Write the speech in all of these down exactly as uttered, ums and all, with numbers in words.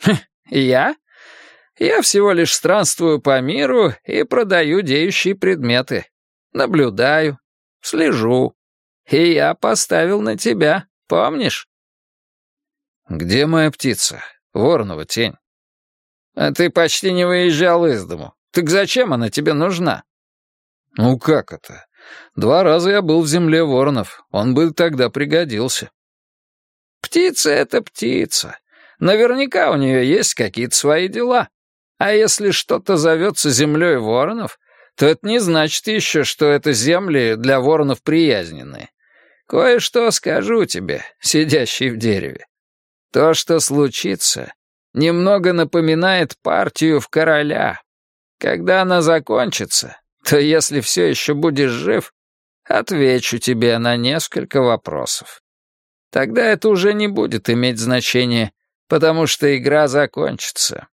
Я? Я всего лишь странствую по миру и продаю деющие предметы. Наблюдаю, слежу. И я поставил на тебя, помнишь? Где моя птица? Воронова тень. А ты почти не выезжал из дому. Так зачем она тебе нужна? Ну как это? Два раза я был в земле воронов. Он бы тогда пригодился. Птица — это птица. Наверняка у нее есть какие-то свои дела. А если что-то зовется землей воронов, то это не значит еще, что это земли для воронов приязненные. Кое-что скажу тебе, сидящий в дереве. То, что случится, немного напоминает партию в короля. Когда она закончится, то если все еще будешь жив, отвечу тебе на несколько вопросов. Тогда это уже не будет иметь значения, потому что игра закончится.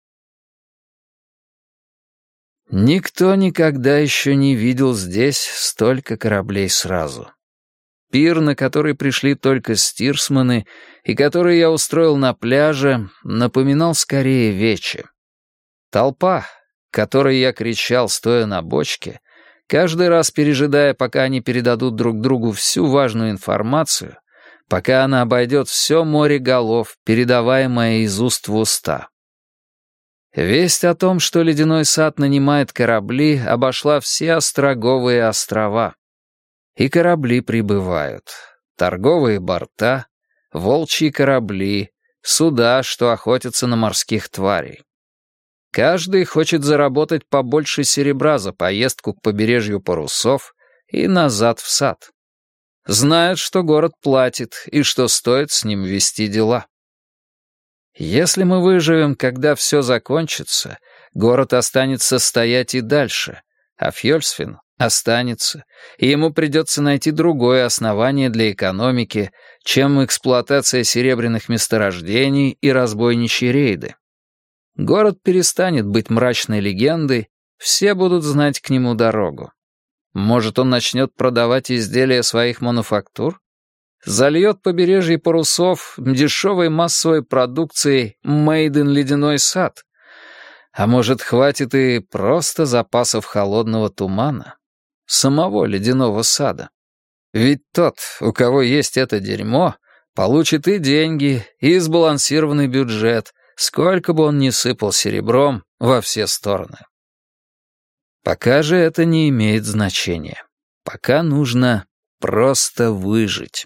Никто никогда еще не видел здесь столько кораблей сразу. Пир, на который пришли только стирсманы, и который я устроил на пляже, напоминал скорее вече. Толпа, которой я кричал, стоя на бочке, каждый раз пережидая, пока они передадут друг другу всю важную информацию, пока она обойдет все море голов, передаваемое из уст в уста. Весть о том, что Ледяной сад нанимает корабли, обошла все остроговые острова. И корабли прибывают. Торговые борта, волчьи корабли, суда, что охотятся на морских тварей. Каждый хочет заработать побольше серебра за поездку к побережью парусов и назад в сад. Знают, что город платит и что стоит с ним вести дела. Если мы выживем, когда все закончится, город останется стоять и дальше, а Фьёльсфин останется, и ему придется найти другое основание для экономики, чем эксплуатация серебряных месторождений и разбойничьи рейды. Город перестанет быть мрачной легендой, все будут знать к нему дорогу. Может, он начнет продавать изделия своих мануфактур? Зальет побережье парусов дешевой массовой продукцией «Made in Ледяной сад». А может, хватит и просто запасов холодного тумана? Самого Ледяного сада. Ведь тот, у кого есть это дерьмо, получит и деньги, и сбалансированный бюджет, сколько бы он ни сыпал серебром во все стороны. Пока же это не имеет значения. Пока нужно просто выжить.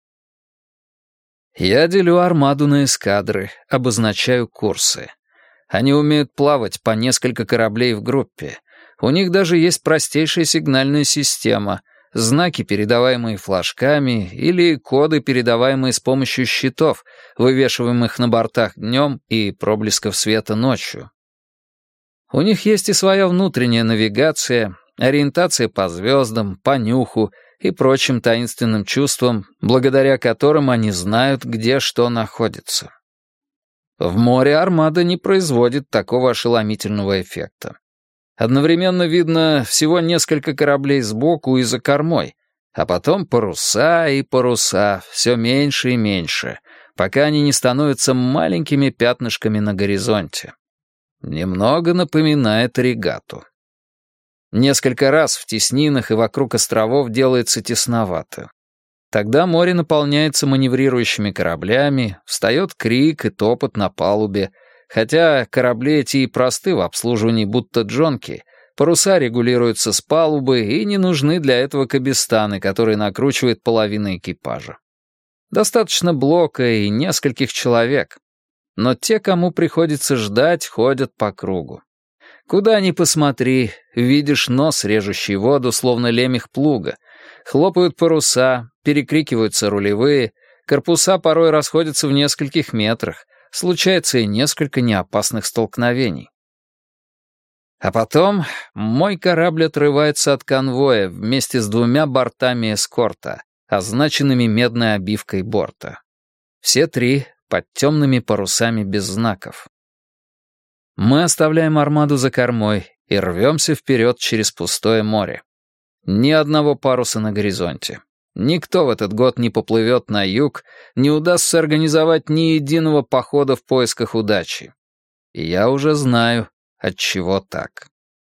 Я делю армаду на эскадры, обозначаю курсы. Они умеют плавать по несколько кораблей в группе. У них даже есть простейшая сигнальная система, знаки, передаваемые флажками, или коды, передаваемые с помощью щитов, вывешиваемых на бортах днем и проблесков света ночью. У них есть и своя внутренняя навигация, ориентация по звездам, по нюху и прочим таинственным чувствам, благодаря которым они знают, где что находится. В море армада не производит такого ошеломительного эффекта. Одновременно видно всего несколько кораблей сбоку и за кормой, а потом паруса и паруса, все меньше и меньше, пока они не становятся маленькими пятнышками на горизонте. Немного напоминает регату. Несколько раз в теснинах и вокруг островов делается тесновато. Тогда море наполняется маневрирующими кораблями, встает крик и топот на палубе, хотя корабли эти и просты в обслуживании, будто джонки, паруса регулируются с палубы и не нужны для этого кабестаны, которые накручивает половина экипажа. Достаточно блока и нескольких человек. Но те, кому приходится ждать, ходят по кругу. Куда ни посмотри, видишь нос, режущий воду, словно лемех плуга. Хлопают паруса, перекрикиваются рулевые, корпуса порой расходятся в нескольких метрах, случается и несколько неопасных столкновений. А потом мой корабль отрывается от конвоя вместе с двумя бортами эскорта, означенными медной обивкой борта. Все три под темными парусами без знаков. Мы оставляем армаду за кормой и рвемся вперед через пустое море. Ни одного паруса на горизонте. Никто в этот год не поплывет на юг, не удастся организовать ни единого похода в поисках удачи. И я уже знаю, отчего так.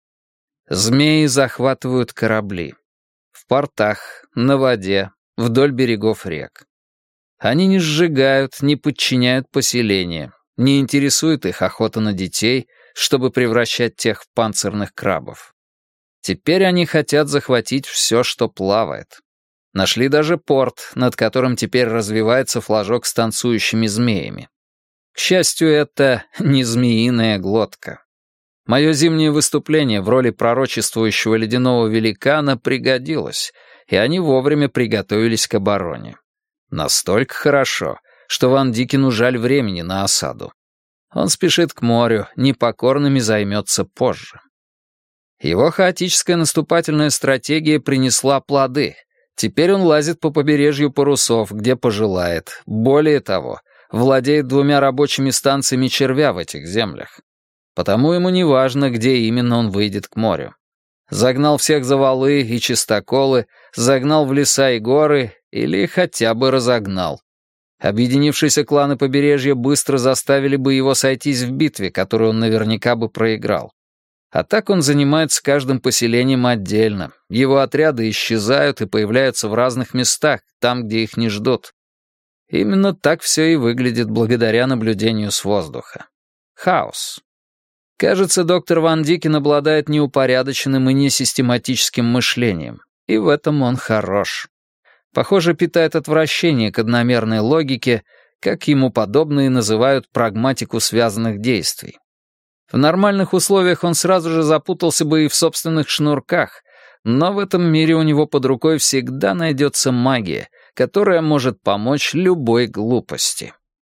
Змеи захватывают корабли. В портах, на воде, вдоль берегов рек. Они не сжигают, не подчиняют поселения, не интересует их охота на детей, чтобы превращать тех в панцирных крабов. Теперь они хотят захватить все, что плавает. Нашли даже порт, над которым теперь развивается флажок с танцующими змеями. К счастью, это не змеиная глотка. Мое зимнее выступление в роли пророчествующего ледяного великана пригодилось, и они вовремя приготовились к обороне. Настолько хорошо, что Ван Дикену жаль времени на осаду. Он спешит к морю, непокорными займется позже. Его хаотическая наступательная стратегия принесла плоды. Теперь он лазит по побережью парусов, где пожелает. Более того, владеет двумя рабочими станциями червя в этих землях. Потому ему не важно, где именно он выйдет к морю. Загнал всех за валы и чистоколы, загнал в леса и горы или хотя бы разогнал. Объединившиеся кланы побережья быстро заставили бы его сойтись в битве, которую он наверняка бы проиграл. А так он занимается каждым поселением отдельно. Его отряды исчезают и появляются в разных местах, там, где их не ждут. Именно так все и выглядит благодаря наблюдению с воздуха. Хаос. Кажется, доктор Ван Дикен обладает неупорядоченным и несистематическим мышлением. И в этом он хорош. Похоже, питает отвращение к одномерной логике, как ему подобные называют прагматику связанных действий. В нормальных условиях он сразу же запутался бы и в собственных шнурках, но в этом мире у него под рукой всегда найдется магия, которая может помочь любой глупости.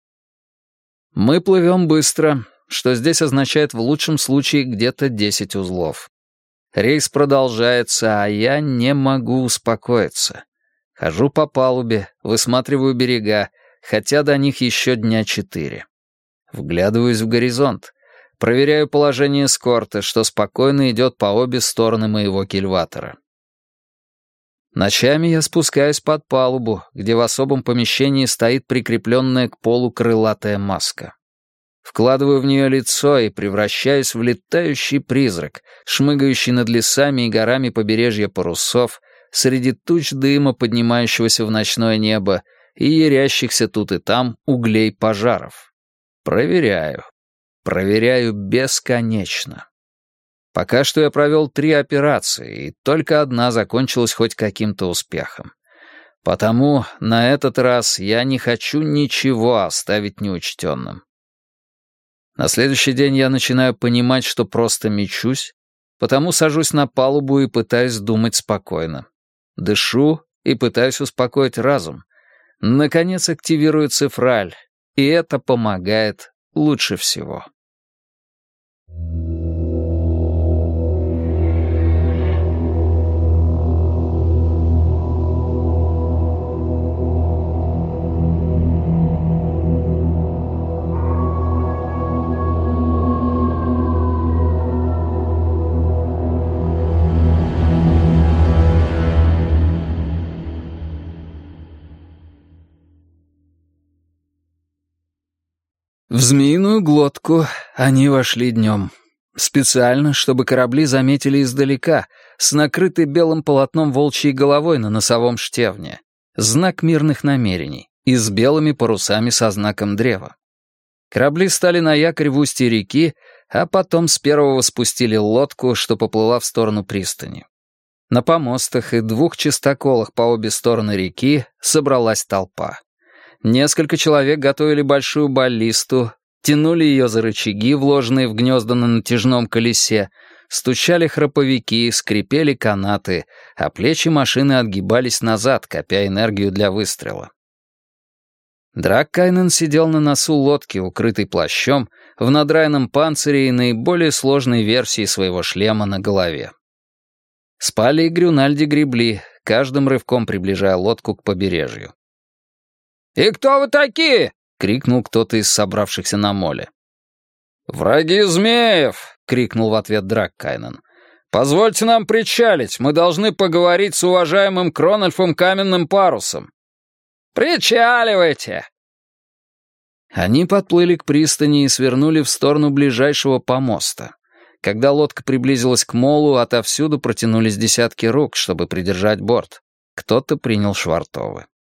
Мы плывем быстро, что здесь означает в лучшем случае где-то десять узлов. Рейс продолжается, а я не могу успокоиться. Хожу по палубе, высматриваю берега, хотя до них еще дня четыре. Вглядываюсь в горизонт. Проверяю положение эскорта, что спокойно идет по обе стороны моего кильватора. Ночами я спускаюсь под палубу, где в особом помещении стоит прикрепленная к полу крылатая маска. Вкладываю в нее лицо и превращаюсь в летающий призрак, шмыгающий над лесами и горами побережья парусов, среди туч дыма, поднимающегося в ночное небо, и ярящихся тут и там углей пожаров. Проверяю. Проверяю бесконечно. Пока что я провел три операции, и только одна закончилась хоть каким-то успехом. Потому на этот раз я не хочу ничего оставить неучтенным. На следующий день я начинаю понимать, что просто мечусь, потому сажусь на палубу и пытаюсь думать спокойно. Дышу и пытаюсь успокоить разум. Наконец активирую цифраль, и это помогает лучше всего. В змеиную глотку они вошли днем. Специально, чтобы корабли заметили издалека, с накрытой белым полотном волчьей головой на носовом штевне. Знак мирных намерений. И с белыми парусами со знаком древа. Корабли стали на якорь в устье реки, а потом с первого спустили лодку, что поплыла в сторону пристани. На помостах и двух чистоколах по обе стороны реки собралась толпа. Несколько человек готовили большую баллисту, тянули ее за рычаги, вложенные в гнезда на натяжном колесе, стучали храповики, скрипели канаты, а плечи машины отгибались назад, копя энергию для выстрела. Драккайнен сидел на носу лодки, укрытый плащом, в надраенном панцире и наиболее сложной версии своего шлема на голове. Спали и Грюнальди гребли, каждым рывком приближая лодку к побережью. «И кто вы такие?» — крикнул кто-то из собравшихся на моле. «Враги змеев!» — крикнул в ответ Драккайнен. «Позвольте нам причалить, мы должны поговорить с уважаемым Кронольфом Каменным Парусом». «Причаливайте!» Они подплыли к пристани и свернули в сторону ближайшего помоста. Когда лодка приблизилась к молу, отовсюду протянулись десятки рук, чтобы придержать борт. Кто-то принял швартовы.